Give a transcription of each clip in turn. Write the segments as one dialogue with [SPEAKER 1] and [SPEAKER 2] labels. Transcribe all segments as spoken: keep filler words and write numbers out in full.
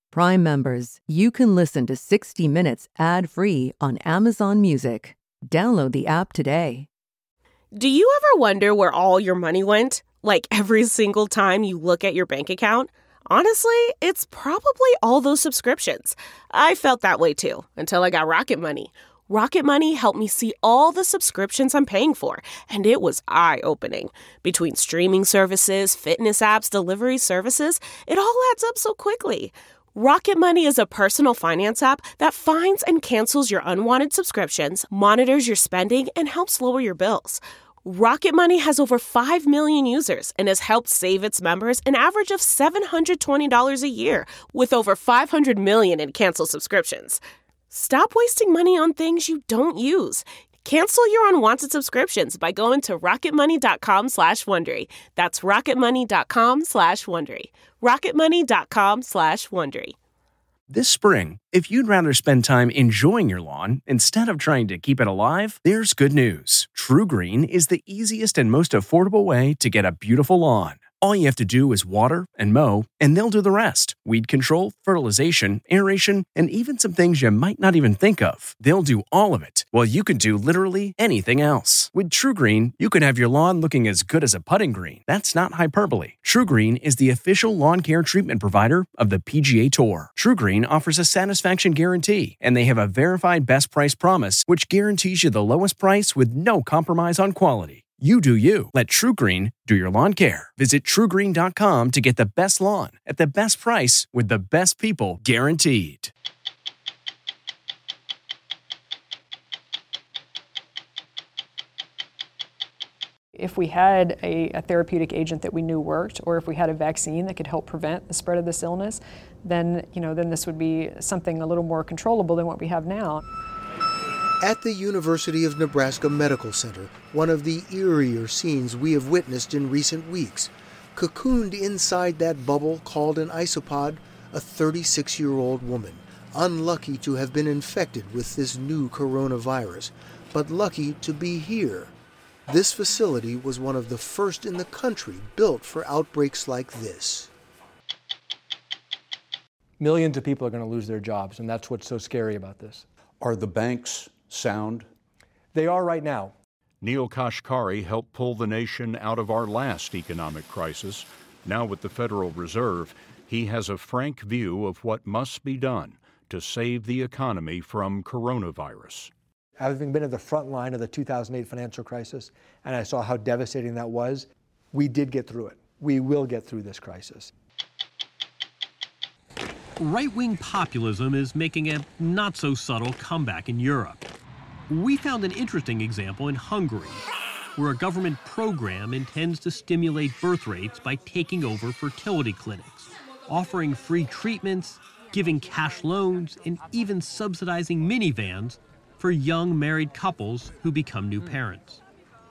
[SPEAKER 1] Prime members, you can listen to sixty minutes ad-free on Amazon Music. Download the app today.
[SPEAKER 2] Do you ever wonder where all your money went? Like every single time you look at your bank account? Honestly, it's probably all those subscriptions. I felt that way too, until I got Rocket Money. Rocket Money helped me see all the subscriptions I'm paying for, and it was eye-opening. Between streaming services, fitness apps, delivery services, it all adds up so quickly. Rocket Money is a personal finance app that finds and cancels your unwanted subscriptions, monitors your spending, and helps lower your bills. Rocket Money has over five million users and has helped save its members an average of seven hundred twenty dollars a year, with over five hundred million in canceled subscriptions. Stop wasting money on things you don't use. Cancel your unwanted subscriptions by going to rocketmoney.com slash Wondery. That's rocketmoney.com slash Wondery. rocketmoney.com slash Wondery.
[SPEAKER 3] This spring, if you'd rather spend time enjoying your lawn instead of trying to keep it alive, there's good news. TruGreen is the easiest and most affordable way to get a beautiful lawn. All you have to do is water and mow, and they'll do the rest. Weed control, fertilization, aeration, and even some things you might not even think of. They'll do all of it, while you can do literally anything else. With TruGreen, you can have your lawn looking as good as a putting green. That's not hyperbole. TruGreen is the official lawn care treatment provider of the P G A Tour. TruGreen offers a satisfaction guarantee, and they have a verified best price promise, which guarantees you the lowest price with no compromise on quality. You do you. Let TruGreen do your lawn care. Visit True Green dot com to get the best lawn at the best price with the best people guaranteed.
[SPEAKER 4] If we had a, a therapeutic agent that we knew worked, or if we had a vaccine that could help prevent the spread of this illness, then, you know, then this would be something a little more controllable than what we have now.
[SPEAKER 5] At the University of Nebraska Medical Center, one of the eerier scenes we have witnessed in recent weeks. Cocooned inside that bubble called an isopod, a thirty-six-year-old woman, unlucky to have been infected with this new coronavirus, but lucky to be here. This facility was one of the first in the country built for outbreaks like this.
[SPEAKER 6] Millions of people are going to lose their jobs, and that's what's so scary about this.
[SPEAKER 7] Are the banks sound?
[SPEAKER 6] They are right now.
[SPEAKER 8] Neel Kashkari helped pull the nation out of our last economic crisis. Now with the Federal Reserve, he has a frank view of what must be done to save the economy from coronavirus.
[SPEAKER 6] Having been at the front line of the two thousand eight financial crisis, and I saw how devastating that was, we did get through it. We will get through this crisis.
[SPEAKER 9] Right-wing populism is making a not-so-subtle comeback in Europe. We found an interesting example in Hungary, where a government program intends to stimulate birth rates by taking over fertility clinics, offering free treatments, giving cash loans, and even subsidizing minivans for young married couples who become new parents.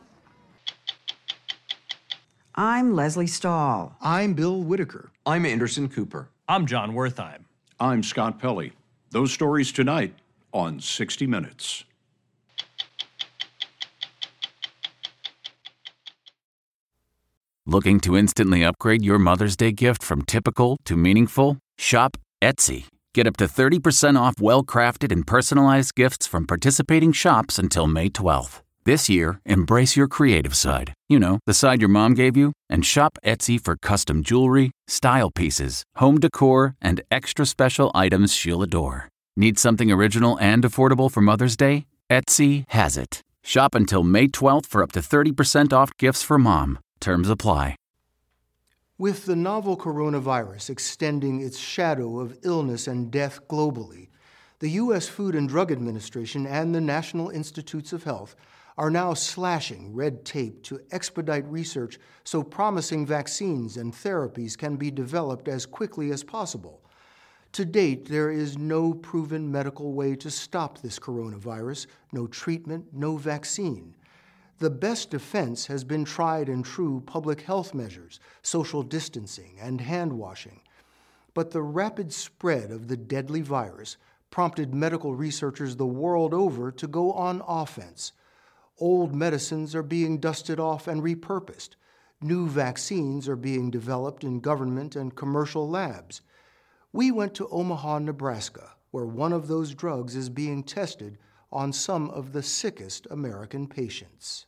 [SPEAKER 10] I'm Leslie Stahl.
[SPEAKER 11] I'm Bill Whitaker.
[SPEAKER 12] I'm Anderson Cooper.
[SPEAKER 13] I'm John Wertheim.
[SPEAKER 8] I'm Scott Pelley. Those stories tonight on sixty minutes.
[SPEAKER 14] Looking to instantly upgrade your Mother's Day gift from typical to meaningful? Shop Etsy. Get up to thirty percent off well-crafted and personalized gifts from participating shops until May twelfth. This year, embrace your creative side. You know, the side your mom gave you. And shop Etsy for custom jewelry, style pieces, home decor, and extra special items she'll adore. Need something original and affordable for Mother's Day? Etsy has it. Shop until May twelfth for up to thirty percent off gifts for mom. Terms apply.
[SPEAKER 5] With the novel coronavirus extending its shadow of illness and death globally, the U S Food and Drug Administration and the National Institutes of Health are now slashing red tape to expedite research so promising vaccines and therapies can be developed as quickly as possible. To date, there is no proven medical way to stop this coronavirus, no treatment, no vaccine. The best defense has been tried and true public health measures, social distancing, and hand washing. But the rapid spread of the deadly virus prompted medical researchers the world over to go on offense. Old medicines are being dusted off and repurposed. New vaccines are being developed in government and commercial labs. We went to Omaha, Nebraska, where one of those drugs is being tested on some of the sickest American patients.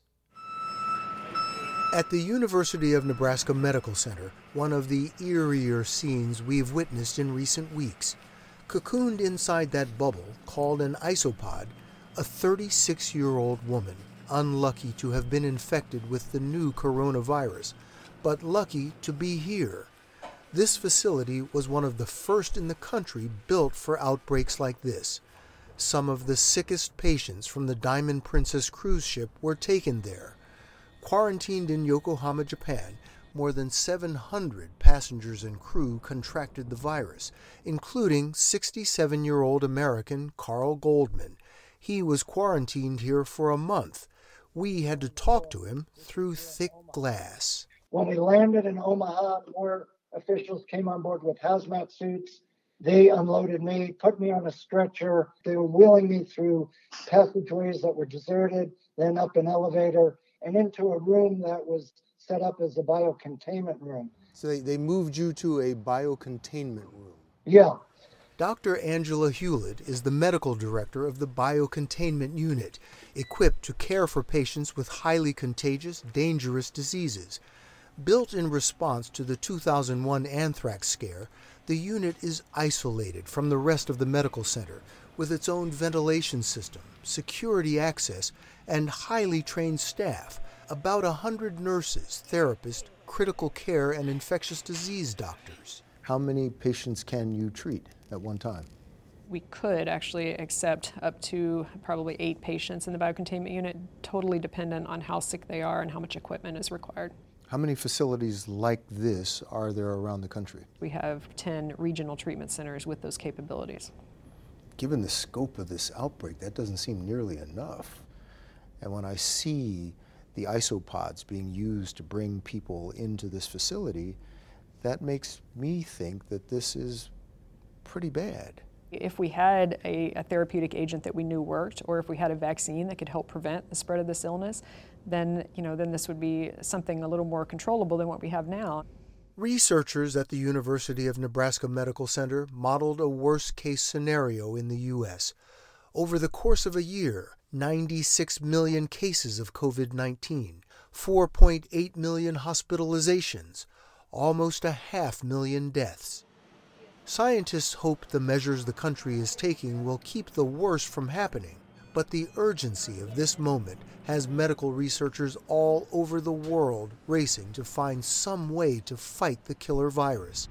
[SPEAKER 5] At the University of Nebraska Medical Center, one of the eerier scenes we've witnessed in recent weeks. Cocooned inside that bubble, called an isopod, a thirty-six-year-old woman, unlucky to have been infected with the new coronavirus, but lucky to be here. This facility was one of the first in the country built for outbreaks like this. Some of the sickest patients from the Diamond Princess cruise ship were taken there. Quarantined in Yokohama, Japan, more than seven hundred passengers and crew contracted the virus, including sixty-seven-year-old American Carl Goldman. He was quarantined here for a month. We had to talk to him through thick glass.
[SPEAKER 11] When we landed in Omaha, more officials came on board with hazmat suits. They unloaded me, put me on a stretcher. They were wheeling me through passageways that were deserted, then up an elevator, and into a room that was set up as a biocontainment room.
[SPEAKER 5] So they, they moved you to a biocontainment room?
[SPEAKER 11] Yeah.
[SPEAKER 5] Doctor Angela Hewlett is the medical director of the biocontainment unit, equipped to care for patients with highly contagious, dangerous diseases. Built in response to the two thousand one anthrax scare, the unit is isolated from the rest of the medical center with its own ventilation system, security access, and highly trained staff, about a hundred nurses, therapists, critical care, and infectious disease doctors. How many patients can you treat at one time?
[SPEAKER 4] We could actually accept up to probably eight patients in the biocontainment unit, totally dependent on how sick they are and how much equipment is required.
[SPEAKER 5] How many facilities like this are there around the country?
[SPEAKER 4] We have ten regional treatment centers with those capabilities.
[SPEAKER 5] Given the scope of this outbreak, that doesn't seem nearly enough. And when I see the isopods being used to bring people into this facility, that makes me think that this is pretty bad.
[SPEAKER 4] If we had a, a therapeutic agent that we knew worked, or if we had a vaccine that could help prevent the spread of this illness, then, you know, then this would be something a little more controllable than what we have now.
[SPEAKER 5] Researchers at the University of Nebraska Medical Center modeled a worst-case scenario in the U S. Over the course of a year, ninety-six million cases of COVID nineteen, four point eight million hospitalizations, almost a half million deaths. Scientists hope the measures the country is taking will keep the worst from happening, but the urgency of this moment has medical researchers all over the world racing to find some way to fight the killer virus.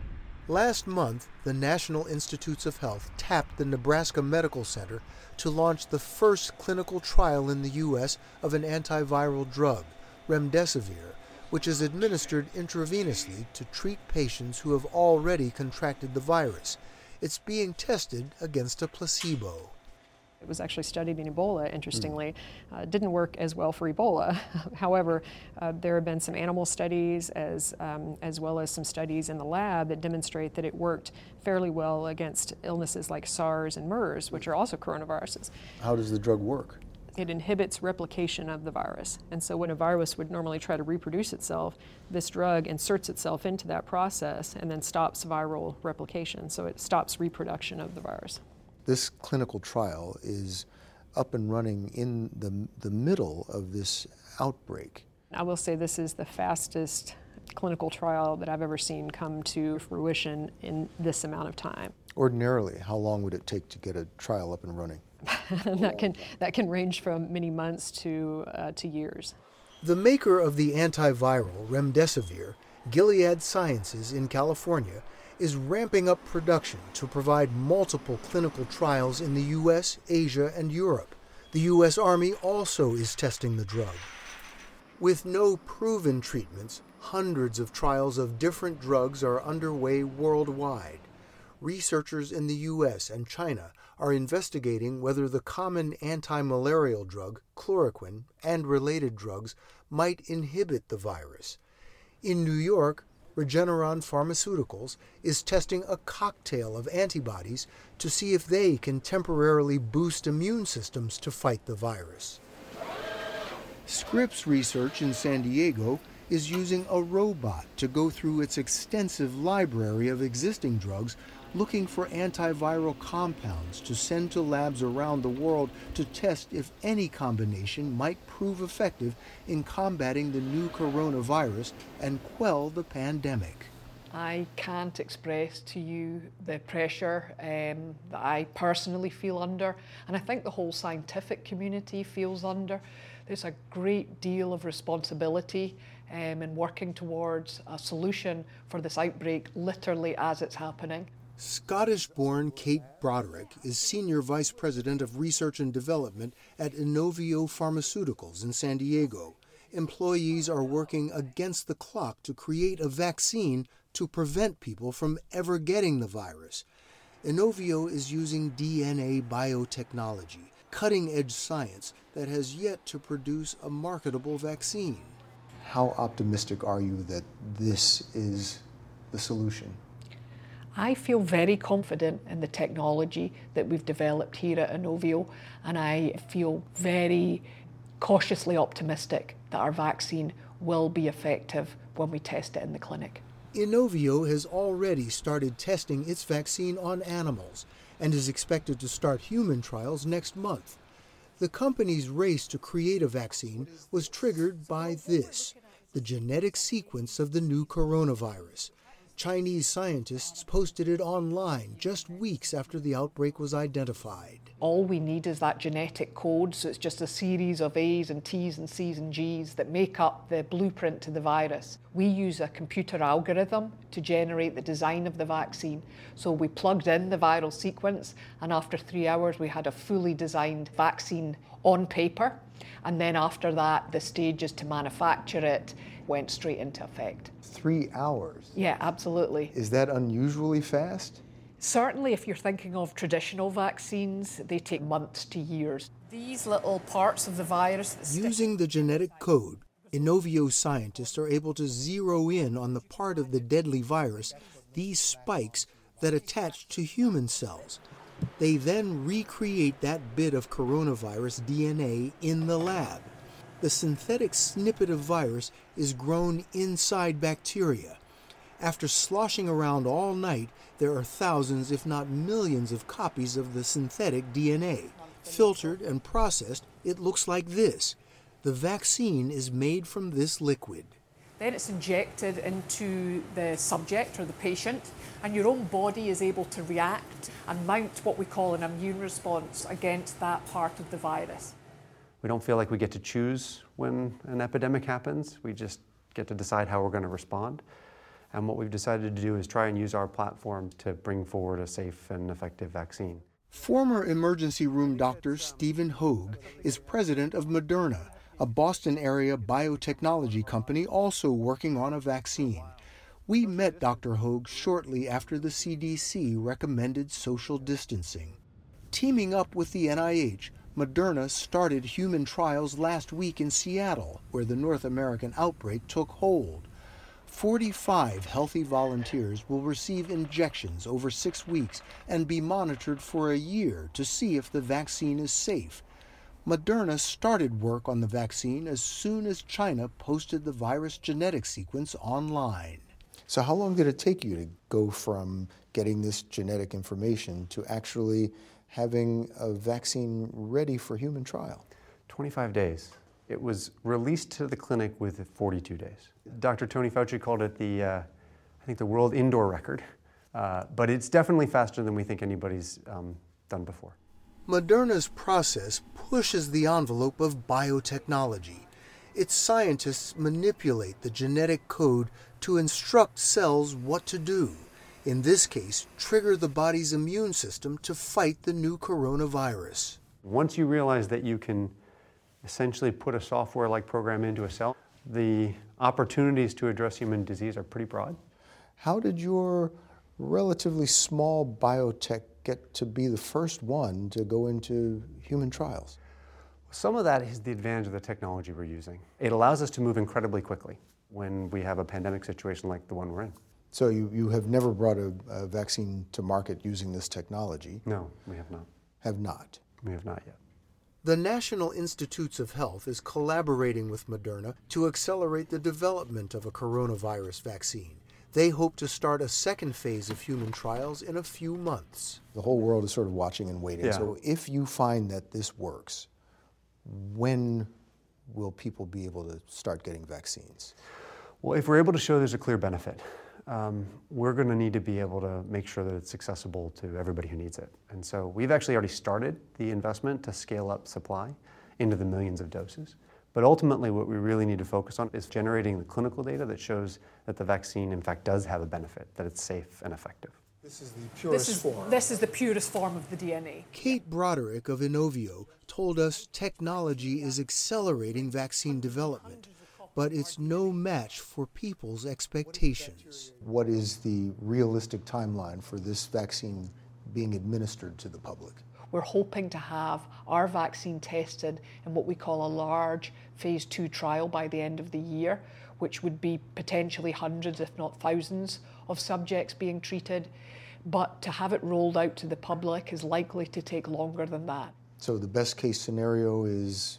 [SPEAKER 5] Last month, the National Institutes of Health tapped the Nebraska Medical Center to launch the first clinical trial in the U S of an antiviral drug, remdesivir, which is administered intravenously to treat patients who have already contracted the virus. It's being tested against a placebo.
[SPEAKER 4] It was actually studied in Ebola, interestingly. Mm. Uh, didn't work as well for Ebola. However, uh, there have been some animal studies as, um, as well as some studies in the lab that demonstrate that it worked fairly well against illnesses like SARS and MERS, which are also coronaviruses.
[SPEAKER 5] How does the drug work?
[SPEAKER 4] It inhibits replication of the virus. And so when a virus would normally try to reproduce itself, this drug inserts itself into that process and then stops viral replication. So it stops reproduction of the virus.
[SPEAKER 5] This clinical trial is up and running in the, the middle of this outbreak.
[SPEAKER 4] I will say this is the fastest clinical trial that I've ever seen come to fruition in this amount of time.
[SPEAKER 5] Ordinarily, how long would it take to get a trial up and running?
[SPEAKER 4] that can that can range from many months to uh, to years.
[SPEAKER 5] The maker of the antiviral remdesivir, Gilead Sciences in California, is ramping up production to provide multiple clinical trials in the U S, Asia, and Europe. The U S Army also is testing the drug. With no proven treatments, hundreds of trials of different drugs are underway worldwide. Researchers in the U S and China are investigating whether the common anti-malarial drug, chloroquine, and related drugs might inhibit the virus. In New York, Regeneron Pharmaceuticals is testing a cocktail of antibodies to see if they can temporarily boost immune systems to fight the virus. Scripps Research in San Diego is using a robot to go through its extensive library of existing drugs looking for antiviral compounds to send to labs around the world to test if any combination might prove effective in combating the new coronavirus and quell the pandemic.
[SPEAKER 12] I can't express to you the pressure um, that I personally feel under, and I think the whole scientific community feels under. There's a great deal of responsibility um, in working towards a solution for this outbreak literally as it's happening.
[SPEAKER 5] Scottish-born Kate Broderick is Senior Vice President of Research and Development at Inovio Pharmaceuticals in San Diego. Employees are working against the clock to create a vaccine to prevent people from ever getting the virus. Inovio is using D N A biotechnology, cutting-edge science that has yet to produce a marketable vaccine. How optimistic are you that this is the solution?
[SPEAKER 12] I feel very confident in the technology that we've developed here at Inovio, and I feel very cautiously optimistic that our vaccine will be effective when we test it in the clinic.
[SPEAKER 5] Inovio has already started testing its vaccine on animals and is expected to start human trials next month. The company's race to create a vaccine was triggered by this, the genetic sequence of the new coronavirus. Chinese scientists posted it online just weeks after the outbreak was identified.
[SPEAKER 12] All we need is that genetic code, so it's just a series of A's and T's and C's and G's that make up the blueprint to the virus. We use a computer algorithm to generate the design of the vaccine. So we plugged in the viral sequence, and after three hours we had a fully designed vaccine on paper. And then after that, the stages to manufacture it went straight into effect.
[SPEAKER 5] Three hours?
[SPEAKER 12] Yeah, absolutely.
[SPEAKER 5] Is that unusually fast?
[SPEAKER 12] Certainly, if you're thinking of traditional vaccines, they take months to years. These little parts of the virus...
[SPEAKER 5] Using the genetic code, Inovio scientists are able to zero in on the part of the deadly virus, these spikes that attach to human cells. They then recreate that bit of coronavirus D N A in the lab. The synthetic snippet of virus is grown inside bacteria. After sloshing around all night, there are thousands, if not millions, of copies of the synthetic D N A. Filtered and processed, it looks like this. The vaccine is made from this liquid.
[SPEAKER 12] Then it's injected into the subject or the patient, and your own body is able to react and mount what we call an immune response against that part of the virus.
[SPEAKER 13] We don't feel like we get to choose when an epidemic happens. We just get to decide how we're going to respond. And what we've decided to do is try and use our platform to bring forward a safe and effective vaccine.
[SPEAKER 5] Former emergency room doctor Stephen Hoag is president of Moderna, a Boston-area biotechnology company also working on a vaccine. We met Doctor Hoag shortly after the C D C recommended social distancing. Teaming up with the N I H, Moderna started human trials last week in Seattle, where the North American outbreak took hold. forty-five healthy volunteers will receive injections over six weeks and be monitored for a year to see if the vaccine is safe. Moderna started work on the vaccine as soon as China posted the virus genetic sequence online. So how long did it take you to go from getting this genetic information to actually having a vaccine ready for human trial?
[SPEAKER 13] twenty-five days. It was released to the clinic with forty-two days. Doctor Tony Fauci called it the, uh, I think, the world indoor record. Uh, but it's definitely faster than we think anybody's um, done before.
[SPEAKER 5] Moderna's process pushes the envelope of biotechnology. Its scientists manipulate the genetic code to instruct cells what to do. In this case, trigger the body's immune system to fight the new coronavirus.
[SPEAKER 13] Once you realize that you can essentially put a software-like program into a cell, the opportunities to address human disease are pretty broad.
[SPEAKER 5] How did your relatively small biotech get to be the first one to go into human trials?
[SPEAKER 13] Some of that is the advantage of the technology we're using. It allows us to move incredibly quickly when we have a pandemic situation like the one we're in.
[SPEAKER 5] So you, you have never brought a, a vaccine to market using this technology?
[SPEAKER 13] No, we have not.
[SPEAKER 5] Have not?
[SPEAKER 13] We have not yet.
[SPEAKER 5] The National Institutes of Health is collaborating with Moderna to accelerate the development of a coronavirus vaccine. They hope to start a second phase of human trials in a few months.
[SPEAKER 15] The whole world is sort of watching and waiting.
[SPEAKER 13] Yeah.
[SPEAKER 15] So if you find that this works, when will people be able to start getting vaccines?
[SPEAKER 13] Well, if we're able to show there's a clear benefit, um, we're going to need to be able to make sure that it's accessible to everybody who needs it. And so we've actually already started the investment to scale up supply into the millions of doses. But ultimately, what we really need to focus on is generating the clinical data that shows that the vaccine, in fact, does have a benefit, that it's safe and effective.
[SPEAKER 5] This is the purest
[SPEAKER 12] this is,
[SPEAKER 5] form.
[SPEAKER 12] This is the purest form of the D N A.
[SPEAKER 5] Kate Broderick of Inovio told us technology is accelerating vaccine development, but it's no match for people's expectations.
[SPEAKER 15] What is the realistic timeline for this vaccine being administered to the public?
[SPEAKER 12] We're hoping to have our vaccine tested in what we call a large phase two trial by the end of the year, which would be potentially hundreds, if not thousands, of subjects being treated. But to have it rolled out to the public is likely to take longer than that.
[SPEAKER 15] So the best case scenario is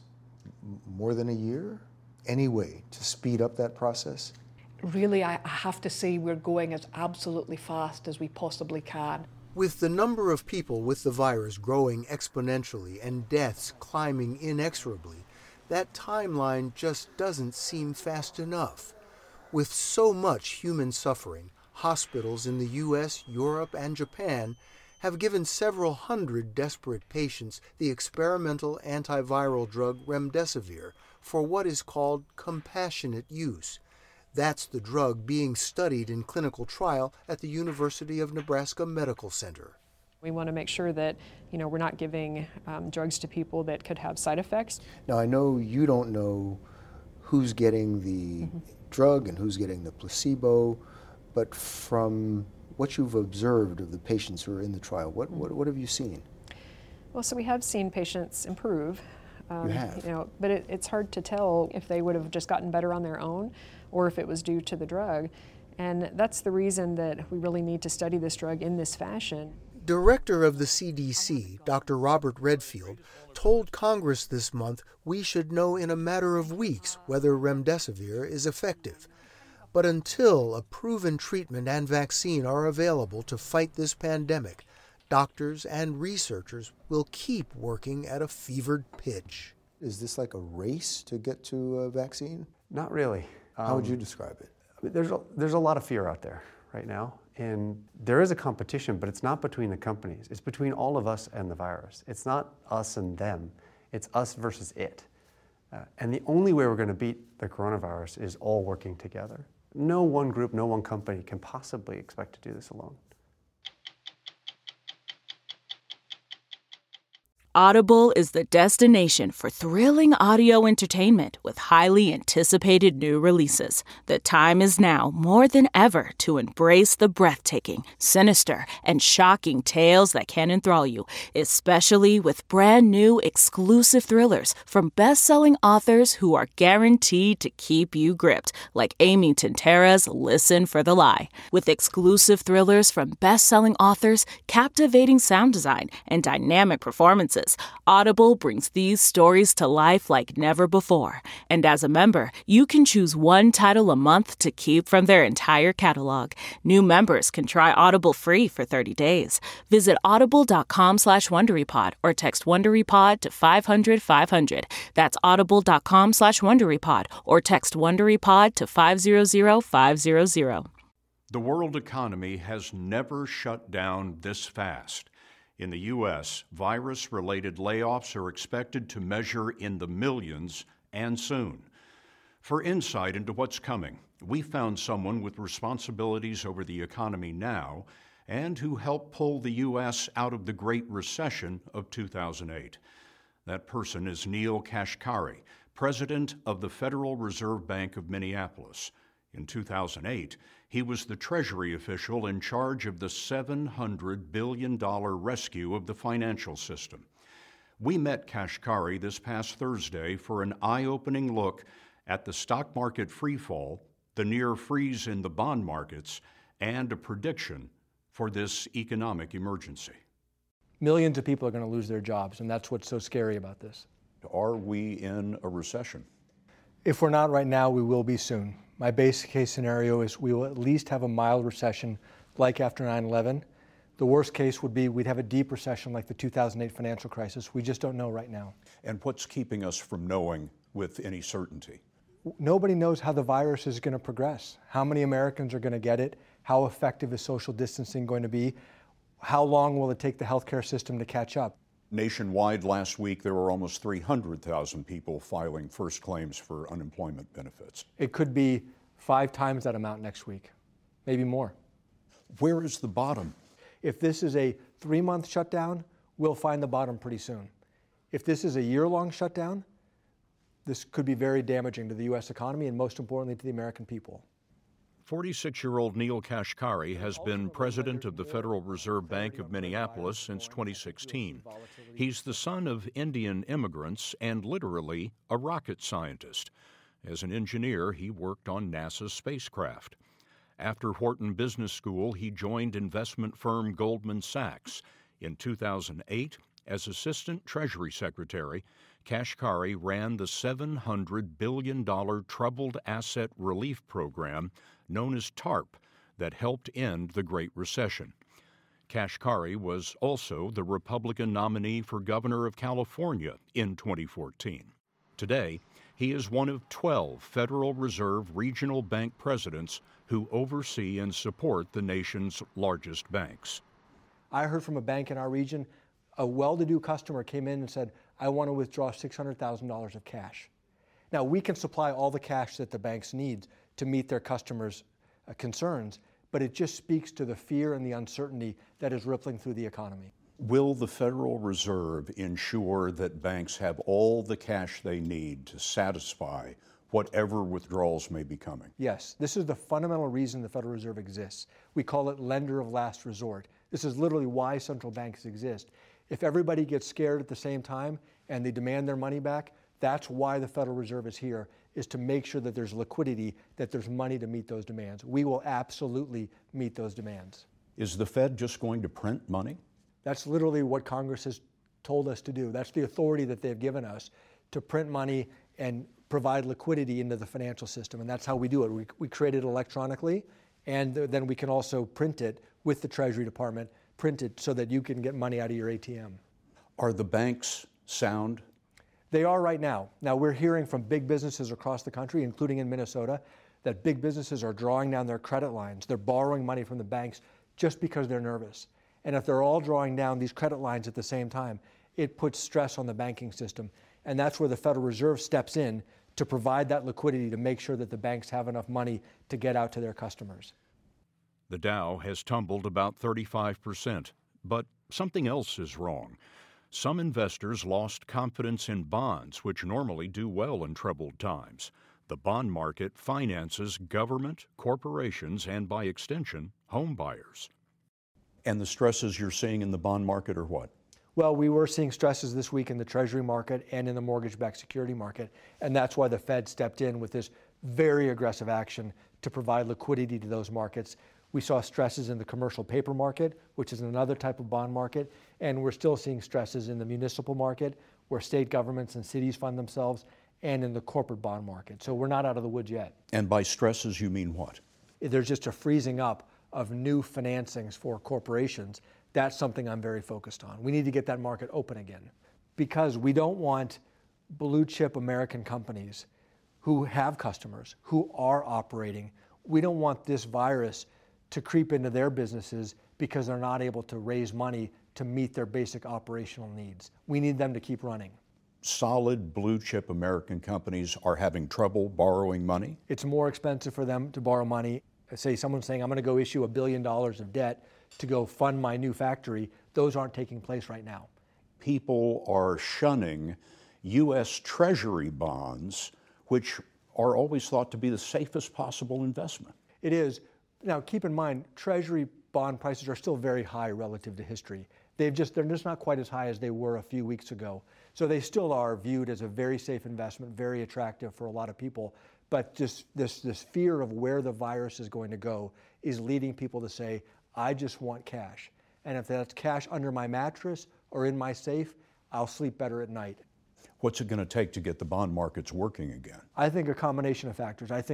[SPEAKER 15] more than a year? Any way to speed up that process?
[SPEAKER 12] Really, I have to say we're going as absolutely fast as we possibly can.
[SPEAKER 5] With the number of people with the virus growing exponentially and deaths climbing inexorably, that timeline just doesn't seem fast enough. With so much human suffering, hospitals in the U S, Europe, and Japan have given several hundred desperate patients the experimental antiviral drug remdesivir for what is called compassionate use. That's the drug being studied in clinical trial at the University of Nebraska Medical Center.
[SPEAKER 4] We want to make sure that, you know, we're not giving um, drugs to people that could have side effects.
[SPEAKER 15] Now, I know you don't know who's getting the mm-hmm. drug and who's getting the placebo, but from what you've observed of the patients who are in the trial, what, mm-hmm. what, what have you seen?
[SPEAKER 4] Well, so we have seen patients improve. Um,
[SPEAKER 15] you have?
[SPEAKER 4] You know, but it, it's hard to tell if they would have just gotten better on their own or if it was due to the drug. And that's the reason that we really need to study this drug in this fashion.
[SPEAKER 5] Director of the C D C, Doctor Robert Redfield, told Congress this month we should know in a matter of weeks whether remdesivir is effective. But until a proven treatment and vaccine are available to fight this pandemic, doctors and researchers will keep working at a fevered pitch.
[SPEAKER 15] Is this like a race to get to a vaccine?
[SPEAKER 13] Not really.
[SPEAKER 15] How would you
[SPEAKER 13] Um,
[SPEAKER 15] describe it?
[SPEAKER 13] There's a, there's a lot of fear out there right now, and there is a competition, but it's not between the companies. It's between all of us and the virus. It's not us and them. It's us versus it. Uh, and the only way we're going to beat the coronavirus is all working together. No one group, no one company can possibly expect to do this alone.
[SPEAKER 2] Audible is the destination for thrilling audio entertainment with highly anticipated new releases. The time is now more than ever to embrace the breathtaking, sinister, and shocking tales that can enthrall you, especially with brand new exclusive thrillers from best-selling authors who are guaranteed to keep you gripped, like Amy Tintera's Listen for the Lie. With exclusive thrillers from best-selling authors, captivating sound design, and dynamic performances, Audible brings these stories to life like never before. And as a member, you can choose one title a month to keep from their entire catalog. New members can try Audible free for thirty days. Visit audible.com slash WonderyPod or text WonderyPod to five hundred five hundred. That's audible.com slash WonderyPod or text WonderyPod to five hundred five hundred.
[SPEAKER 8] The world economy has never shut down this fast. In the U S, virus-related layoffs are expected to measure in the millions, and soon. For insight into what's coming, we found someone with responsibilities over the economy now and who helped pull the U S out of the Great Recession of two thousand eight. That person is Neel Kashkari, president of the Federal Reserve Bank of Minneapolis. In two thousand eight, he was the Treasury official in charge of the seven hundred billion dollars rescue of the financial system. We met Kashkari this past Thursday for an eye-opening look at the stock market freefall, the near freeze in the bond markets, and a prediction for this economic emergency.
[SPEAKER 6] Millions of people are going to lose their jobs, and that's what's so scary about this.
[SPEAKER 7] Are we in a recession?
[SPEAKER 6] If we're not right now, we will be soon. My base case scenario is we will at least have a mild recession like after nine eleven. The worst case would be we'd have a deep recession like the two thousand eight financial crisis. We just don't know right now.
[SPEAKER 8] And what's keeping us from knowing with any certainty?
[SPEAKER 6] Nobody knows how the virus is going to progress. How many Americans are going to get it? How effective is social distancing going to be? How long will it take the healthcare system to catch up?
[SPEAKER 8] Nationwide last week, there were almost three hundred thousand people filing first claims for unemployment benefits.
[SPEAKER 6] It could be five times that amount next week, maybe more.
[SPEAKER 8] Where is the bottom?
[SPEAKER 6] If this is a three-month shutdown, we'll find the bottom pretty soon. If this is a year-long shutdown, this could be very damaging to the U S economy and most importantly to the American people.
[SPEAKER 8] forty-six-year-old Neel Kashkari has been president of the Federal Reserve Bank of Minneapolis since twenty sixteen. He's the son of Indian immigrants and literally a rocket scientist. As an engineer, he worked on NASA's spacecraft. After Wharton Business School, he joined investment firm Goldman Sachs. In two thousand eight, as Assistant Treasury Secretary, Kashkari ran the seven hundred billion dollars Troubled Asset Relief Program, known as TARP, that helped end the Great Recession. Kashkari was also the Republican nominee for governor of California in twenty fourteen. Today, he is one of twelve Federal Reserve regional bank presidents who oversee and support the nation's largest banks.
[SPEAKER 6] I heard from a bank in our region, a well-to-do customer came in and said, I want to withdraw six hundred thousand dollars of cash. Now, we can supply all the cash that the banks need to meet their customers' uh, concerns, but it just speaks to the fear and the uncertainty that is rippling through the economy.
[SPEAKER 8] Will the Federal Reserve ensure that banks have all the cash they need to satisfy whatever withdrawals may be coming?
[SPEAKER 6] Yes, this is the fundamental reason the Federal Reserve exists. We call it lender of last resort. This is literally why central banks exist. If everybody gets scared at the same time and they demand their money back, that's why the Federal Reserve is here, is to make sure that there's liquidity, that there's money to meet those demands. We will absolutely meet those demands.
[SPEAKER 8] Is the Fed just going to print money?
[SPEAKER 6] That's literally what Congress has told us to do. That's the authority that they've given us, to print money and provide liquidity into the financial system. And that's how we do it. We, we create it electronically, and then we can also print it with the Treasury Department, print it so that you can get money out of your A T M.
[SPEAKER 8] Are the banks sound?
[SPEAKER 6] They are right now. Now, we're hearing from big businesses across the country, including in Minnesota, that big businesses are drawing down their credit lines. They're borrowing money from the banks just because they're nervous. And if they're all drawing down these credit lines at the same time, it puts stress on the banking system. And that's where the Federal Reserve steps in to provide that liquidity to make sure that the banks have enough money to get out to their customers.
[SPEAKER 8] The Dow has tumbled about thirty-five percent, but something else is wrong. Some investors lost confidence in bonds, which normally do well in troubled times. The bond market finances government, corporations, and by extension, home buyers. And the stresses you're seeing in the bond market are what?
[SPEAKER 6] Well, we were seeing stresses this week in the Treasury market and in the mortgage-backed security market, and that's why the Fed stepped in with this very aggressive action to provide liquidity to those markets. We saw stresses in the commercial paper market, which is another type of bond market, and we're still seeing stresses in the municipal market, where state governments and cities fund themselves, and in the corporate bond market. So we're not out of the woods yet.
[SPEAKER 8] And by stresses, you mean what?
[SPEAKER 6] There's just a freezing up of new financings for corporations. That's something I'm very focused on. We need to get that market open again, because we don't want blue chip American companies who have customers, who are operating. We don't want this virus to creep into their businesses because they're not able to raise money to meet their basic operational needs. We need them to keep running.
[SPEAKER 8] Solid blue chip American companies are having trouble borrowing money?
[SPEAKER 6] It's more expensive for them to borrow money. Say someone's saying, I'm going to go issue a billion dollars of debt to go fund my new factory. Those aren't taking place right now.
[SPEAKER 8] People are shunning U S Treasury bonds, which are always thought to be the safest possible investment.
[SPEAKER 6] It is. Now, keep in mind, Treasury bond prices are still very high relative to history. They've just, they're just not quite as high as they were a few weeks ago. So they still are viewed as a very safe investment, very attractive for a lot of people. But just this, this fear of where the virus is going to go is leading people to say, I just want cash. And if that's cash under my mattress or in my safe, I'll sleep better at night.
[SPEAKER 8] What's it going to take to get the bond markets working again?
[SPEAKER 6] I think a combination of factors. I think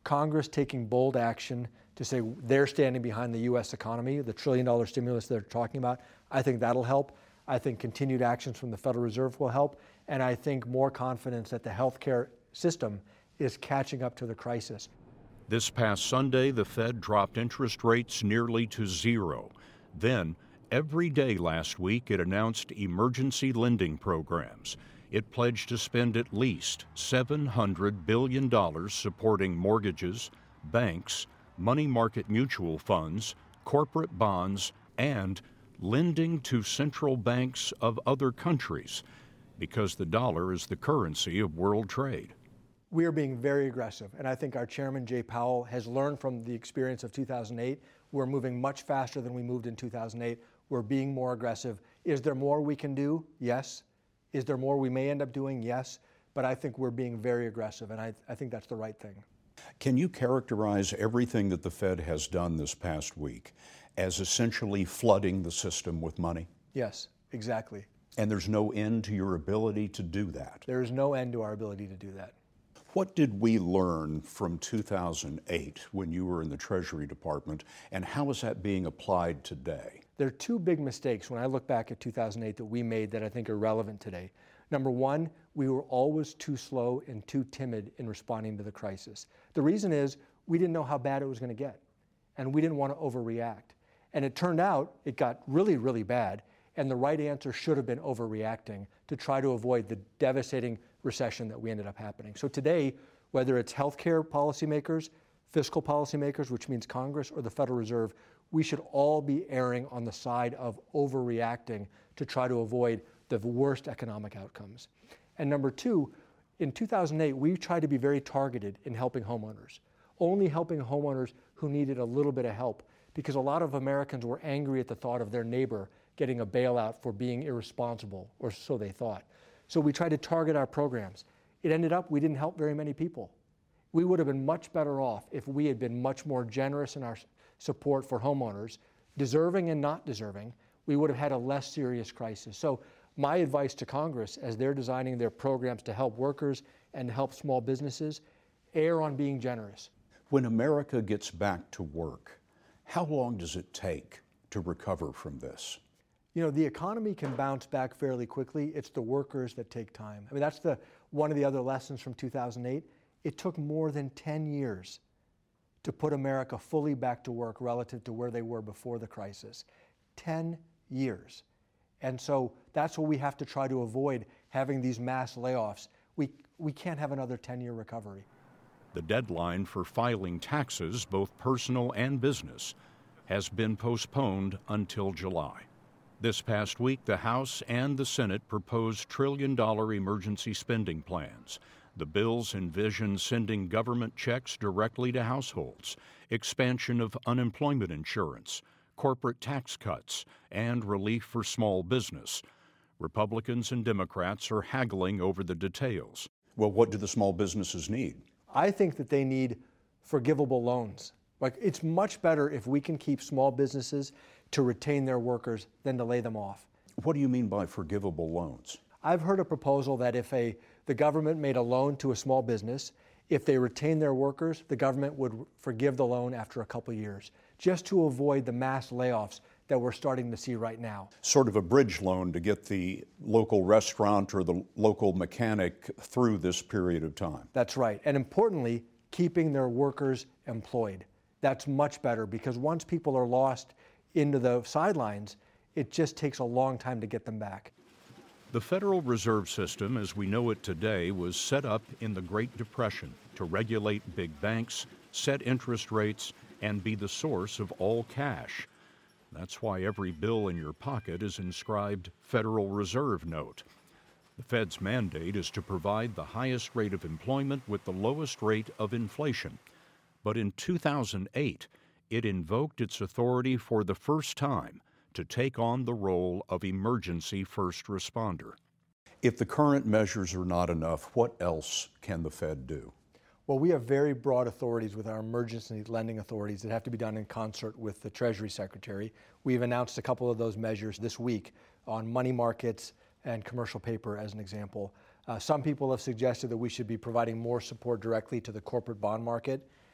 [SPEAKER 6] Congress taking bold action to say they're standing behind the U S economy, the trillion dollar stimulus they're talking about, I think that'll help. I think continued actions from the Federal Reserve will help. And I think more confidence that the healthcare system is catching up to the crisis.
[SPEAKER 8] This past Sunday, the Fed dropped interest rates nearly to zero. Then, every day last week, it announced emergency lending programs. It pledged to spend at least seven hundred billion dollars supporting mortgages, banks, money market mutual funds, corporate bonds, and lending to central banks of other countries, because the dollar is the currency of world trade.
[SPEAKER 6] We are being very aggressive, and I think our chairman, Jay Powell, has learned from the experience of two thousand eight. We're moving much faster than we moved in two thousand eight. We're being more aggressive. Is there more we can do? Yes. Is there more we may end up doing? Yes. But I think we're being very aggressive, and I, I think that's the right thing.
[SPEAKER 7] Can you characterize everything that the Fed has done this past week as essentially flooding the system with money?
[SPEAKER 6] Yes, exactly.
[SPEAKER 7] And there's no end to your ability to do that?
[SPEAKER 6] There is no end to our ability to do that.
[SPEAKER 7] What did we learn from two thousand eight when you were in the Treasury Department, and how is that being applied today?
[SPEAKER 6] There are two big mistakes when I look back at two thousand eight that we made that I think are relevant today. Number one, we were always too slow and too timid in responding to the crisis. The reason is we didn't know how bad it was going to get, and we didn't want to overreact. And it turned out it got really, really bad, and the right answer should have been overreacting to try to avoid the devastating recession that we ended up happening. So today, whether it's healthcare policymakers, fiscal policymakers, which means Congress, or the Federal Reserve, we should all be erring on the side of overreacting to try to avoid the worst economic outcomes. And number two, in two thousand eight, we tried to be very targeted in helping homeowners, only helping homeowners who needed a little bit of help, because a lot of Americans were angry at the thought of their neighbor getting a bailout for being irresponsible, or so they thought. So we tried to target our programs. It ended up we didn't help very many people. We would have been much better off if we had been much more generous in our support for homeowners, deserving and not deserving. We would have had a less serious crisis. So my advice to Congress, as they're designing their programs to help workers and help small businesses, err on being generous.
[SPEAKER 7] When America gets back to work, how long does it take to recover from this?
[SPEAKER 6] You know, the economy can bounce back fairly quickly. It's the workers that take time. I mean, that's the one of the other lessons from two thousand eight. It took more than ten years to put America fully back to work relative to where they were before the crisis. ten years. And so that's what we have to try to avoid, having these mass layoffs. We, we can't have another ten-year recovery.
[SPEAKER 8] The deadline for filing taxes, both personal and business, has been postponed until July. This past week, the House and the Senate proposed trillion-dollar emergency spending plans. The bills envision sending government checks directly to households, expansion of unemployment insurance, corporate tax cuts, and relief for small business. Republicans and Democrats are haggling over the details.
[SPEAKER 7] Well, what do the small businesses need?
[SPEAKER 6] I think that they need forgivable loans. Like, it's much better if we can keep small businesses to retain their workers than to lay them off.
[SPEAKER 7] What do you mean by forgivable loans?
[SPEAKER 6] I've heard a proposal that if a the government made a loan to a small business, if they retain their workers, the government would forgive the loan after a couple years, just to avoid the mass layoffs that we're starting to see right now.
[SPEAKER 7] Sort of a bridge loan to get the local restaurant or the local mechanic through this period of time.
[SPEAKER 6] That's right. And importantly, keeping their workers employed. That's much better, because once people are lost into the sidelines, it just takes a long time to get them back.
[SPEAKER 8] The Federal Reserve System, as we know it today, was set up in the Great Depression to regulate big banks, set interest rates, and be the source of all cash. That's why every bill in your pocket is inscribed Federal Reserve Note. The Fed's mandate is to provide the highest rate of employment with the lowest rate of inflation. But in two thousand eight, it invoked its authority for the first time to take on the role of emergency first responder.
[SPEAKER 7] If the current measures are not enough, what else can the Fed do?
[SPEAKER 6] Well, we have very broad authorities with our emergency lending authorities that have to be done in concert with the Treasury Secretary. We've announced a couple of those measures this week on money markets and commercial paper, as an example. Uh, some people have suggested that we should be providing more support directly to the corporate bond market.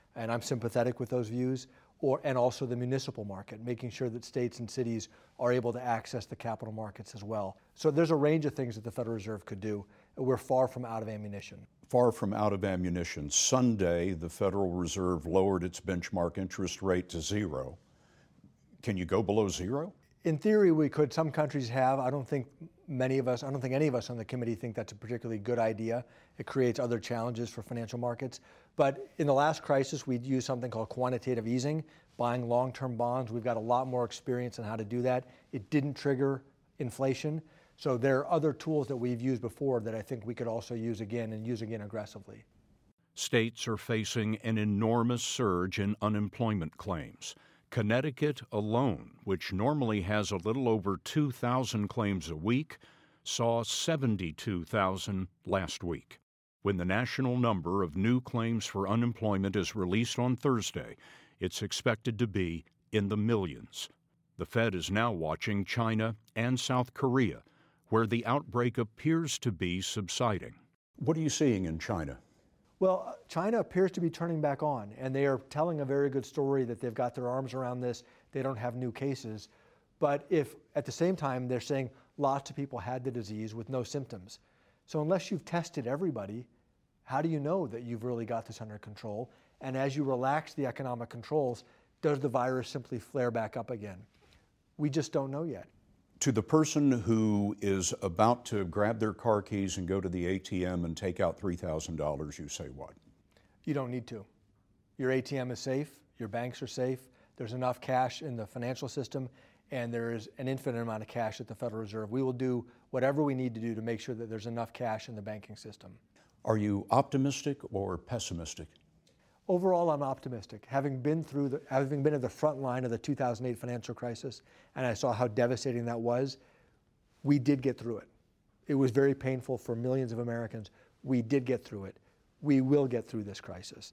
[SPEAKER 6] and I'm sympathetic with those views, or and also the municipal market, making sure that states and cities are able to access the capital markets as well. So there's a range of things that the Federal Reserve could do. We're far from out of ammunition.
[SPEAKER 7] Far from out of ammunition. Sunday, the Federal Reserve lowered its benchmark interest rate to zero. Can you go below zero?
[SPEAKER 6] In theory, we could. Some countries have. I don't think many of us, I don't think any of us on the committee think that's a particularly good idea. It creates other challenges for financial markets. But in the last crisis, we used something called quantitative easing, buying long-term bonds. We've got a lot more experience in how to do that. It didn't trigger inflation. So there are other tools that we've used before that I think we could also use again and use again aggressively.
[SPEAKER 8] States are facing an enormous surge in unemployment claims. Connecticut alone, which normally has a little over two thousand claims a week, saw seventy-two thousand last week. When the national number of new claims for unemployment is released on Thursday, it's expected to be in the millions. The Fed is now watching China and South Korea, where the outbreak appears to be subsiding.
[SPEAKER 7] What are you seeing in China?
[SPEAKER 6] Well, China appears to be turning back on, and they are telling a very good story that they've got their arms around this. They don't have new cases. But if at the same time they're saying lots of people had the disease with no symptoms. So unless you've tested everybody, how do you know that you've really got this under control? And as you relax the economic controls, does the virus simply flare back up again? We just don't know yet.
[SPEAKER 7] To the person who is about to grab their car keys and go to the A T M and take out three thousand dollars, you say what?
[SPEAKER 6] You don't need to. Your A T M is safe, your banks are safe, there's enough cash in the financial system, and there is an infinite amount of cash at the Federal Reserve. We will do whatever we need to do to make sure that there's enough cash in the banking system.
[SPEAKER 7] Are you optimistic or pessimistic?
[SPEAKER 6] Overall, I'm optimistic. Having been through the, having been at the front line of the two thousand eight financial crisis, and I saw how devastating that was, we did get through it. It was very painful for millions of Americans. We did get through it. We will get through this crisis.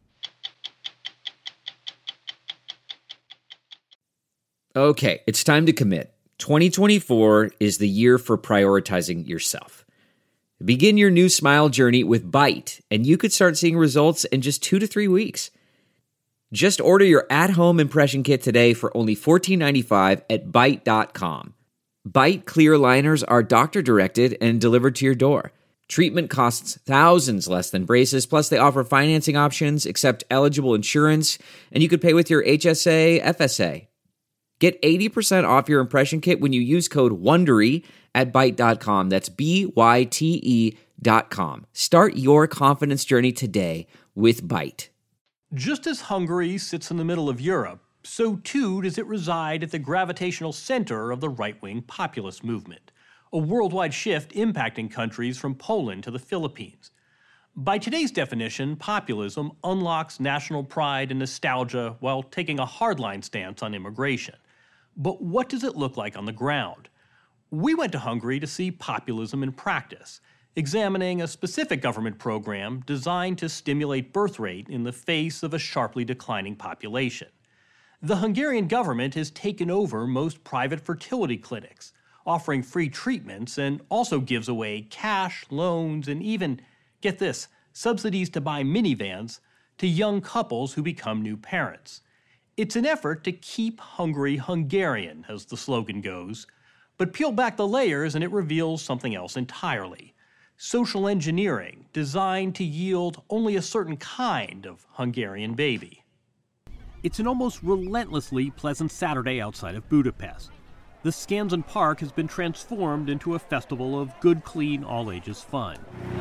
[SPEAKER 16] Okay, it's time to commit. twenty twenty-four is the year for prioritizing yourself. Begin your new smile journey with Byte, and you could start seeing results in just two to three weeks. Just order your at-home impression kit today for only fourteen ninety-five at byte dot com. Byte clear liners are doctor-directed and delivered to your door. Treatment costs thousands less than braces, plus they offer financing options, accept eligible insurance, and you could pay with your H S A, F S A. Get eighty percent off your impression kit when you use code WONDERY at byte dot com. That's B Y T E dot com. Start your confidence journey today with Byte.
[SPEAKER 9] Just as Hungary sits in the middle of Europe, so too does it reside at the gravitational center of the right-wing populist movement, a worldwide shift impacting countries from Poland to the Philippines. By today's definition, populism unlocks national pride and nostalgia while taking a hardline stance on immigration. But what does it look like on the ground? We went to Hungary to see populism in practice, examining a specific government program designed to stimulate birth rate in the face of a sharply declining population. The Hungarian government has taken over most private fertility clinics, offering free treatments, and also gives away cash, loans, and even, get this, subsidies to buy minivans to young couples who become new parents. It's an effort to keep Hungary Hungarian, as the slogan goes, but peel back the layers and it reveals something else entirely. Social engineering designed to yield only a certain kind of Hungarian baby. It's an almost relentlessly pleasant Saturday outside of Budapest. The Skansen Park has been transformed into a festival of good, clean, all-ages fun.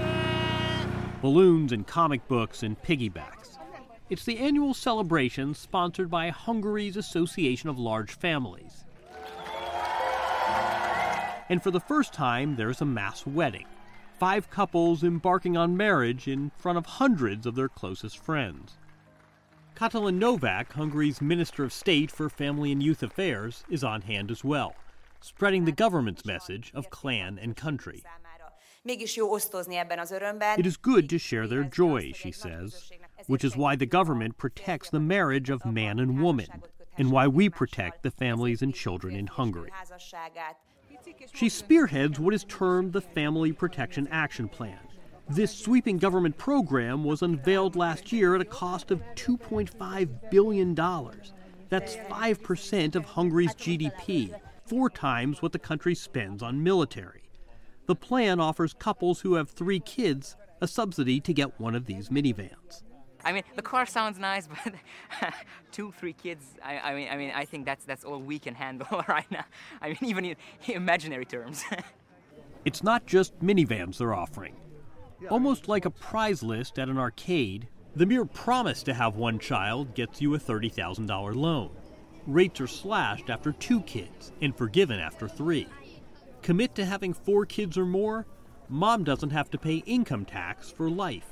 [SPEAKER 9] Balloons and comic books and piggybacks. It's the annual celebration sponsored by Hungary's Association of Large Families. And for the first time, there's a mass wedding. Five couples embarking on marriage in front of hundreds of their closest friends. Katalin Novak, Hungary's Minister of State for Family and Youth Affairs, is on hand as well, spreading the government's message of clan and country. It is good to share their joy, she says, which is why the government protects the marriage of man and woman, and why we protect the families and children in Hungary. She spearheads what is termed the Family Protection Action Plan, This sweeping government program was unveiled last year at a cost of two point five billion dollars. That's five percent of Hungary's G D P, four times what the country spends on military. The plan offers couples who have three kids a subsidy to get one of these minivans.
[SPEAKER 17] I mean, the car sounds nice, but two, three kids, I, I mean, I mean, I think that's that's all we can handle right now. I mean, even in imaginary terms.
[SPEAKER 9] It's not just minivans they're offering. Almost like a prize list at an arcade, the mere promise to have one child gets you a thirty thousand dollars loan. Rates are slashed after two kids and forgiven after three. Commit to having four kids or more, mom doesn't have to pay income tax for life.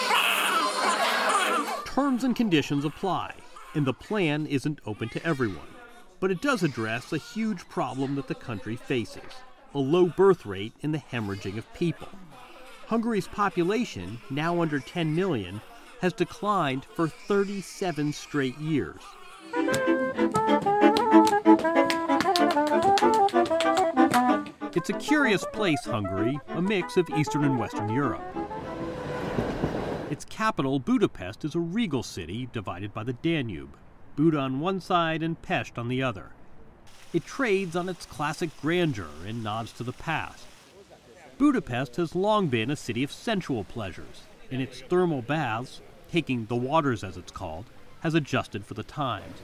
[SPEAKER 9] Terms and conditions apply, and the plan isn't open to everyone. But it does address a huge problem that the country faces, a low birth rate and the hemorrhaging of people. Hungary's population, now under ten million, has declined for thirty-seven straight years. It's a curious place, Hungary, a mix of Eastern and Western Europe. Its capital, Budapest, is a regal city divided by the Danube, Buda on one side and Pest on the other. It trades on its classic grandeur and nods to the past. Budapest has long been a city of sensual pleasures, and its thermal baths, taking the waters as it's called, has adjusted for the times.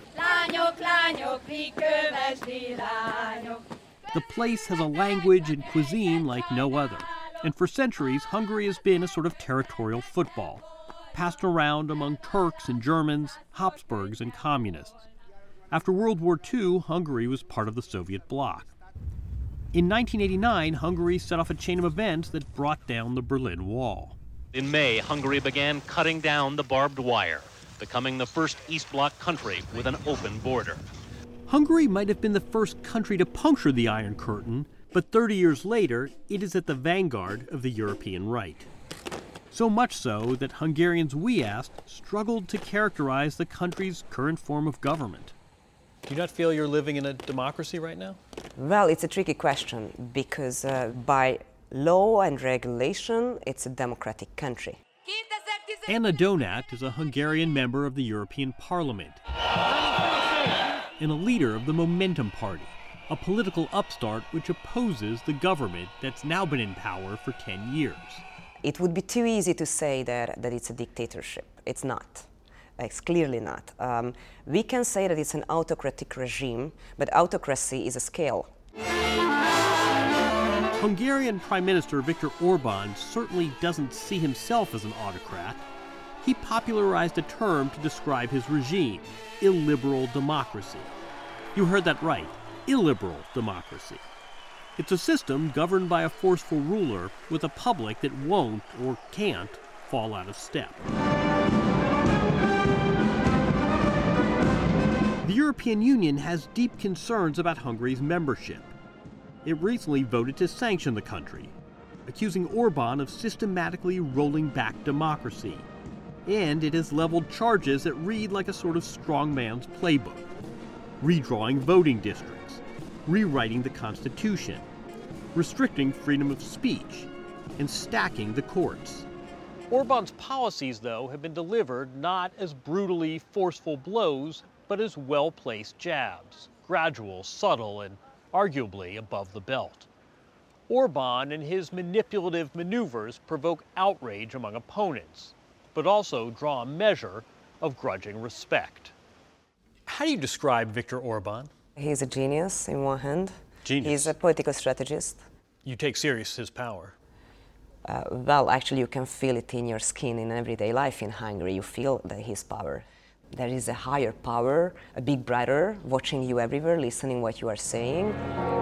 [SPEAKER 9] The place has a language and cuisine like no other, and for centuries Hungary has been a sort of territorial football, passed around among Turks and Germans, Habsburgs and communists. After World War Two, Hungary was part of the Soviet bloc. In nineteen eighty-nine, Hungary set off a chain of events that brought down the Berlin Wall.
[SPEAKER 18] In May, Hungary began cutting down the barbed wire, becoming the first East Bloc country with an open border.
[SPEAKER 9] Hungary might have been the first country to puncture the Iron Curtain, but thirty years later, it is at the vanguard of the European right. So much so that Hungarians we asked struggled to characterize the country's current form of government.
[SPEAKER 19] Do you not feel you're living in a democracy right now?
[SPEAKER 20] Well, it's a tricky question because uh, by law and regulation, it's a democratic country.
[SPEAKER 9] Anna Donat is a Hungarian member of the European Parliament and a leader of the Momentum Party, a political upstart which opposes the government that's now been in power for ten years.
[SPEAKER 20] It would be too easy to say that, that it's a dictatorship. It's not. It's clearly not. Um, we can say that it's an autocratic regime, but autocracy is a scale.
[SPEAKER 9] Hungarian Prime Minister Viktor Orban certainly doesn't see himself as an autocrat. He popularized a term to describe his regime, illiberal democracy. You heard that right, illiberal democracy. It's a system governed by a forceful ruler with a public that won't or can't fall out of step. The European Union has deep concerns about Hungary's membership. It recently voted to sanction the country, accusing Orban of systematically rolling back democracy. And it has leveled charges that read like a sort of strongman's playbook. Redrawing voting districts, rewriting the Constitution, restricting freedom of speech, and stacking the courts.
[SPEAKER 19] Orban's policies, though, have been delivered not as brutally forceful blows, but as well-placed jabs, gradual, subtle, and arguably above the belt. Orban and his manipulative maneuvers provoke outrage among opponents, but also draw a measure of grudging respect. How do you describe Viktor Orban?
[SPEAKER 20] He's a genius, in one hand.
[SPEAKER 19] Genius.
[SPEAKER 20] He's a political strategist.
[SPEAKER 19] You take serious his power.
[SPEAKER 20] Uh, well, actually, you can feel it in your skin in everyday life in Hungary. You feel that his power. There is a higher power, a big brother, watching you everywhere, listening what you are saying.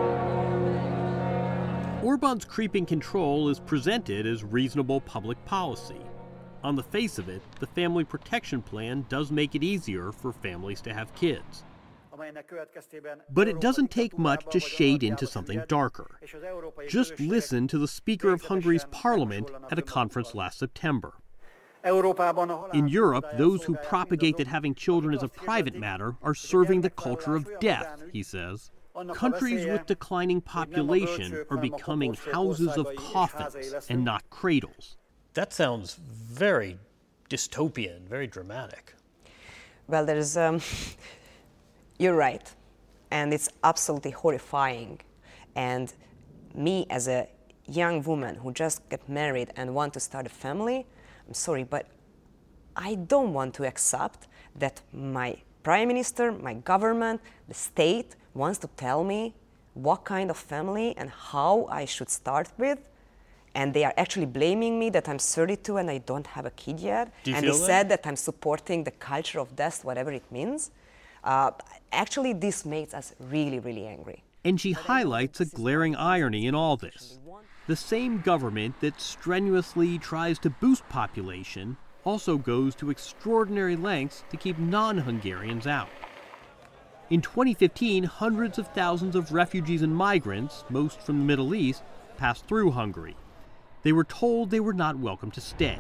[SPEAKER 9] Orban's creeping control is presented as reasonable public policy. On the face of it, the Family Protection Plan does make it easier for families to have kids. But it doesn't take much to shade into something darker. Just listen to the Speaker of Hungary's parliament at a conference last September. In Europe, those who propagate that having children is a private matter are serving the culture of death, he says. Countries with declining population are becoming houses of coffins and not cradles.
[SPEAKER 19] That sounds very dystopian, very dramatic.
[SPEAKER 20] Well, there's, um, you're right. And it's absolutely horrifying. And me as a young woman who just got married and want to start a family, I'm sorry, but I don't want to accept that my prime minister, my government, the state wants to tell me what kind of family and how I should start with. And they are actually blaming me that I'm thirty-two and I don't have a kid yet.
[SPEAKER 19] Do you
[SPEAKER 20] and
[SPEAKER 19] feel
[SPEAKER 20] they
[SPEAKER 19] that?
[SPEAKER 20] said that I'm supporting the culture of death, whatever it means. Uh, actually, this makes us really, really angry.
[SPEAKER 9] And she highlights a glaring irony in all this. The same government that strenuously tries to boost population also goes to extraordinary lengths to keep non-Hungarians out. In twenty fifteen, hundreds of thousands of refugees and migrants, most from the Middle East, passed through Hungary. They were told they were not welcome to stay.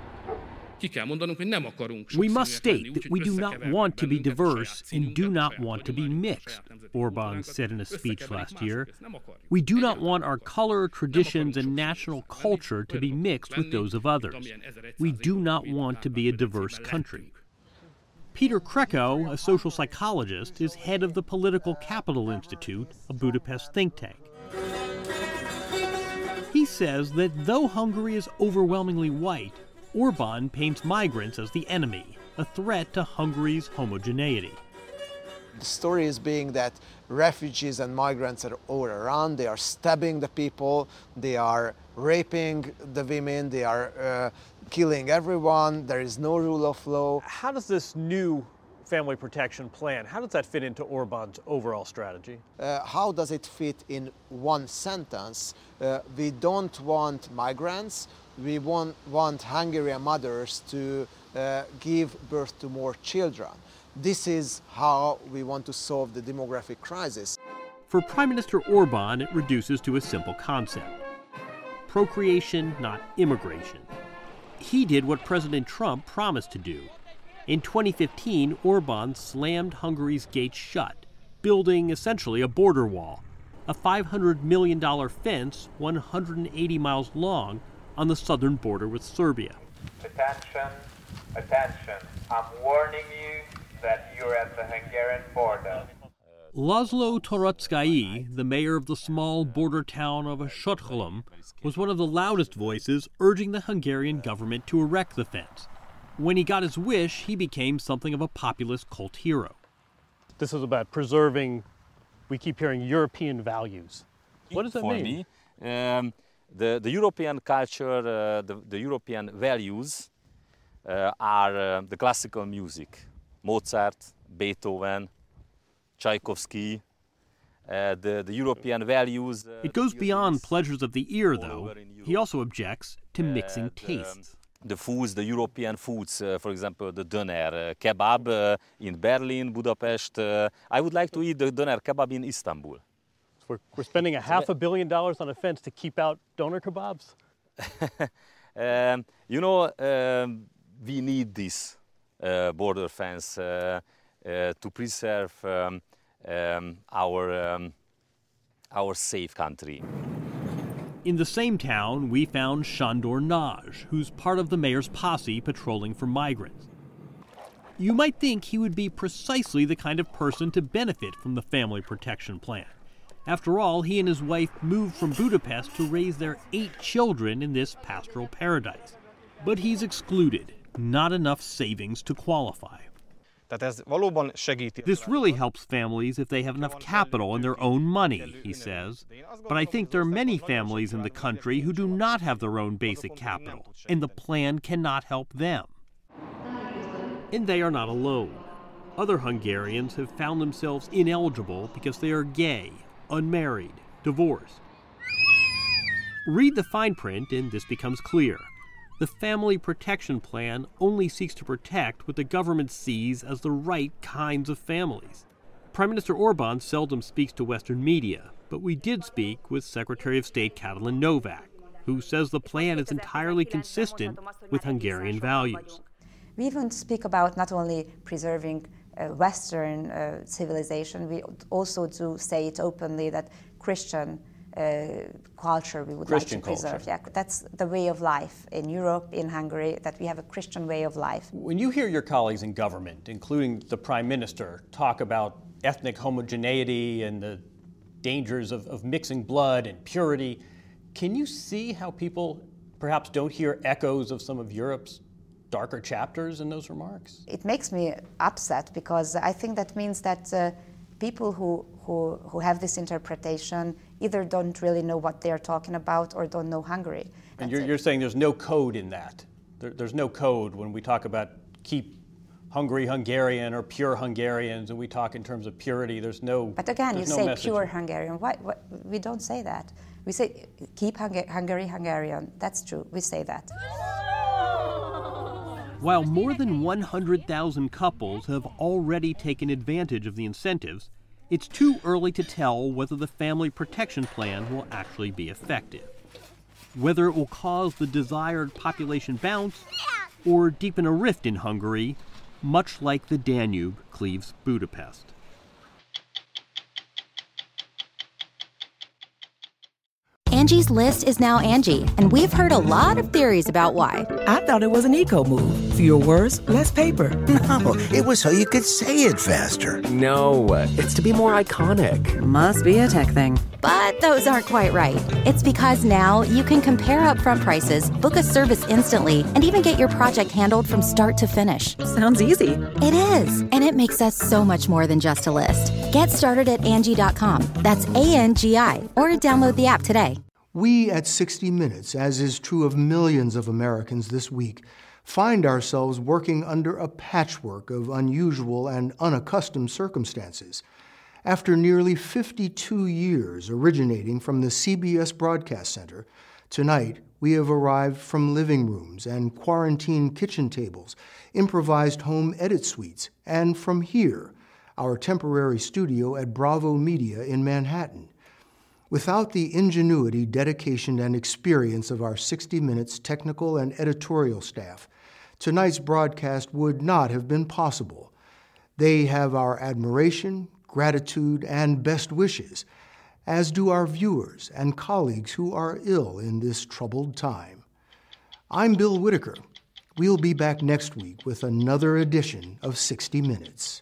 [SPEAKER 9] We must state that we do not want to be diverse and do not want to be mixed, Orban said in a speech last year. We do not want our color, traditions, and national culture to be mixed with those of others. We do not want to be a diverse country. Peter Krecko, a social psychologist, is head of the Political Capital Institute, a Budapest think tank. He says that though Hungary is overwhelmingly white, Orban paints migrants as the enemy, a threat to Hungary's homogeneity.
[SPEAKER 21] The story is being that refugees and migrants are all around, they are stabbing the people, they are raping the women, they are uh, killing everyone, there is no rule of law.
[SPEAKER 19] How does this new family protection plan, how does that fit into Orban's overall strategy?
[SPEAKER 21] Uh, how does it fit in one sentence? Uh, we don't want migrants, we want, want Hungarian mothers to uh, give birth to more children. This is how we want to solve the demographic crisis.
[SPEAKER 9] For Prime Minister Orban, it reduces to a simple concept. Procreation, not immigration. He did what President Trump promised to do. In twenty fifteen, Orban slammed Hungary's gates shut, building essentially a border wall, a five hundred million dollars fence one hundred eighty miles long on the southern border with Serbia.
[SPEAKER 22] Attention, attention, I'm warning you that you're at the Hungarian border.
[SPEAKER 9] Laszlo Toroczkai, the mayor of the small border town of Sotkhalom, was one of the loudest voices urging the Hungarian government to erect the fence. When he got his wish, he became something of a populist cult hero.
[SPEAKER 19] This is about preserving, we keep hearing, European values. What does that
[SPEAKER 23] For
[SPEAKER 19] mean?
[SPEAKER 23] me, um, the, the European culture, uh, the, the European values uh, are uh, the classical music. Mozart, Beethoven, Tchaikovsky, uh, the, the European values. Uh,
[SPEAKER 9] it goes beyond pleasures of the ear, though. He also objects to mixing tastes.
[SPEAKER 23] The foods, the European foods, uh, for example, the doner uh, kebab uh, in Berlin, Budapest. Uh, I would like to eat the doner kebab in Istanbul.
[SPEAKER 19] So we're, we're spending a half a billion dollars on a fence to keep out doner kebabs?
[SPEAKER 23] um, you know, um, we need this uh, border fence uh, uh, to preserve um, um, our, um, our safe country.
[SPEAKER 9] In the same town, we found Shandor Nagy, who's part of the mayor's posse patrolling for migrants. You might think he would be precisely the kind of person to benefit from the family protection plan. After all, he and his wife moved from Budapest to raise their eight children in this pastoral paradise. But he's excluded. Not enough savings to qualify. This really helps families if they have enough capital and their own money, he says. But I think there are many families in the country who do not have their own basic capital, and the plan cannot help them. And they are not alone. Other Hungarians have found themselves ineligible because they are gay, unmarried, divorced. Read the fine print and this becomes clear. The family protection plan only seeks to protect what the government sees as the right kinds of families. Prime Minister Orban seldom speaks to Western media, but we did speak with Secretary of State Katalin Novak, who says the plan is entirely consistent with Hungarian values.
[SPEAKER 24] We even speak about not only preserving
[SPEAKER 1] uh, Western uh, civilization. We also do say it openly that Christian uh, culture we would
[SPEAKER 19] Christian
[SPEAKER 1] like to preserve.
[SPEAKER 19] culture.
[SPEAKER 1] Yeah, that's the way of life in Europe, in Hungary, that we have a Christian way of life.
[SPEAKER 19] When you hear your colleagues in government, including the Prime Minister, talk about ethnic homogeneity and the dangers of, of mixing blood and purity, can you see how people perhaps don't hear echoes of some of Europe's darker chapters in those remarks?
[SPEAKER 1] It makes me upset because I think that means that uh, people who, who, who have this interpretation either don't really know what they're talking about or don't know Hungary.
[SPEAKER 19] And you're, you're saying there's no code in that? There, there's no code when we talk about keep Hungary Hungarian or pure Hungarians, and we talk in terms of purity. There's no.
[SPEAKER 1] But again, you
[SPEAKER 19] no
[SPEAKER 1] say
[SPEAKER 19] message.
[SPEAKER 1] Pure Hungarian. Why, why? We don't say that. We say keep Hunga- Hungary Hungarian. That's true. We say that.
[SPEAKER 9] While more than one hundred thousand couples have already taken advantage of the incentives, it's too early to tell whether the family protection plan will actually be effective. Whether it will cause the desired population bounce or deepen a rift in Hungary, much like the Danube cleaves Budapest.
[SPEAKER 3] Angie's List is now Angie, and we've heard a lot of theories about why.
[SPEAKER 10] I thought it was an eco move. Fewer words, less paper.
[SPEAKER 24] No, it was so you could say it faster.
[SPEAKER 25] No, it's to be more iconic.
[SPEAKER 3] Must be a tech thing. But those aren't quite right. It's because now you can compare upfront prices, book a service instantly, and even get your project handled from start to finish.
[SPEAKER 10] Sounds easy.
[SPEAKER 3] It is, and it makes us so much more than just a list. Get started at Angie dot com. That's A N G I, or download the app today.
[SPEAKER 5] We at sixty minutes, as is true of millions of Americans this week, find ourselves working under a patchwork of unusual and unaccustomed circumstances. After nearly fifty-two years originating from the C B S Broadcast Center, tonight we have arrived from living rooms and quarantine kitchen tables, improvised home edit suites, and from here, our temporary studio at Bravo Media in Manhattan. Without the ingenuity, dedication, and experience of our sixty minutes technical and editorial staff, tonight's broadcast would not have been possible. They have our admiration, gratitude, and best wishes, as do our viewers and colleagues who are ill in this troubled time. I'm Bill Whitaker. We'll be back next week with another edition of sixty minutes.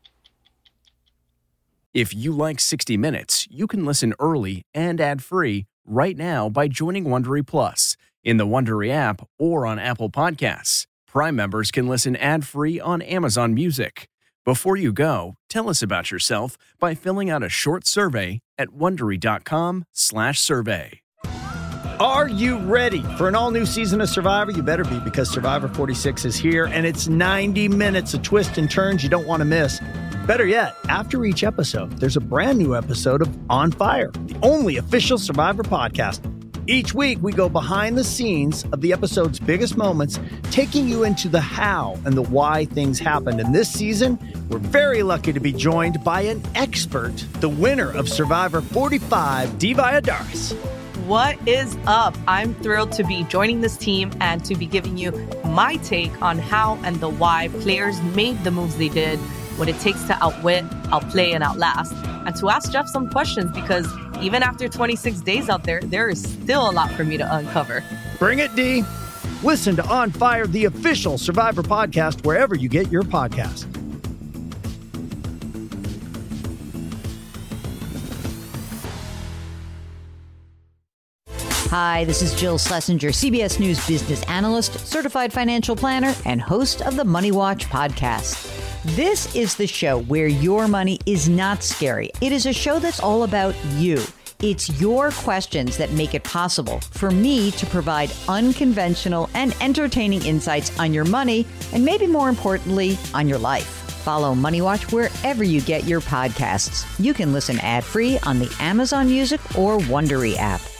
[SPEAKER 14] If you like sixty minutes, you can listen early and ad-free right now by joining Wondery Plus in the Wondery app or on Apple Podcasts. Prime members can listen ad-free on Amazon Music. Before you go, tell us about yourself by filling out a short survey at Wondery.com slash survey.
[SPEAKER 26] Are you ready for an all-new season of Survivor? You better be, because Survivor forty-six is here, and it's ninety minutes of twists and turns you don't want to miss. Better yet, after each episode, there's a brand new episode of On Fire, the only official Survivor podcast. Each week, we go behind the scenes of the episode's biggest moments, taking you into the how and the why things happened. And this season, we're very lucky to be joined by an expert, the winner of Survivor forty-five, Dee Valladares.
[SPEAKER 27] What is up? I'm thrilled to be joining this team and to be giving you my take on how and the why players made the moves they did, what it takes to outwit, outplay, and outlast, and to ask Jeff some questions, because even after twenty-six days out there, there is still a lot for me to uncover.
[SPEAKER 26] Bring it, D. Listen to On Fire, the official Survivor podcast, wherever you get your podcast.
[SPEAKER 28] Hi, this is Jill Schlesinger, C B S News business analyst, certified financial planner, and host of the Money Watch podcast. This is the show where your money is not scary. It is a show that's all about you. It's your questions that make it possible for me to provide unconventional and entertaining insights on your money, and maybe more importantly, on your life. Follow Money Watch wherever you get your podcasts. You can listen ad-free on the Amazon Music or Wondery app.